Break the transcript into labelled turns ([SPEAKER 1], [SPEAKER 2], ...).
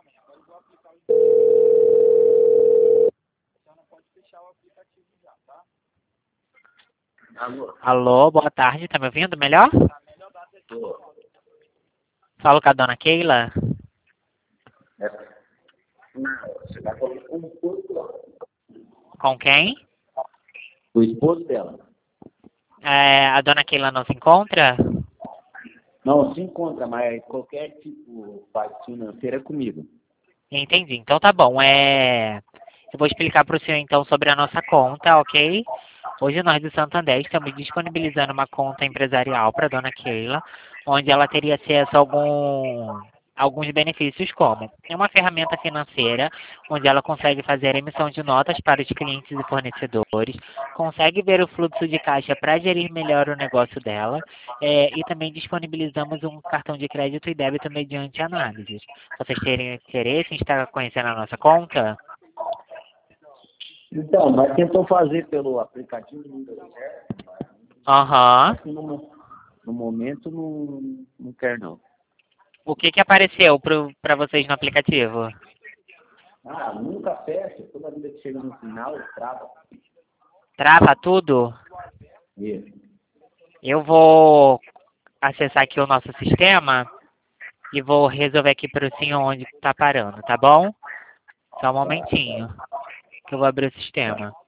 [SPEAKER 1] Alô?
[SPEAKER 2] Alô, boa tarde, tá me ouvindo melhor?
[SPEAKER 1] Tô.
[SPEAKER 2] Falo com a dona Keila.
[SPEAKER 1] Não, você vai falar com o esposo dela.
[SPEAKER 2] Com quem?
[SPEAKER 1] O esposo dela.
[SPEAKER 2] A dona Keila não se encontra?
[SPEAKER 1] Não, se encontra, mas qualquer tipo parte financeira é comigo.
[SPEAKER 2] Entendi, então tá bom. Eu vou explicar para o senhor então sobre a nossa conta, ok? Hoje nós do Santander estamos disponibilizando uma conta empresarial para a dona Keila, onde ela teria acesso a alguns benefícios como é uma ferramenta financeira, onde ela consegue fazer emissão de notas para os clientes e fornecedores, consegue ver o fluxo de caixa para gerir melhor o negócio dela, e também disponibilizamos um cartão de crédito e débito mediante análises. Vocês terem interesse em estar conhecendo a nossa conta?
[SPEAKER 1] Então, nós tentamos fazer pelo aplicativo, não deu certo.
[SPEAKER 2] Aham.
[SPEAKER 1] No momento não quero não.
[SPEAKER 2] O que que apareceu para vocês no aplicativo?
[SPEAKER 1] Ah, nunca fecha. Toda vida que chega no final, trava.
[SPEAKER 2] Trava tudo?
[SPEAKER 1] Isso.
[SPEAKER 2] Eu vou acessar aqui o nosso sistema e vou resolver aqui para o senhor onde está parando, tá bom? Só um momentinho que eu vou abrir o sistema.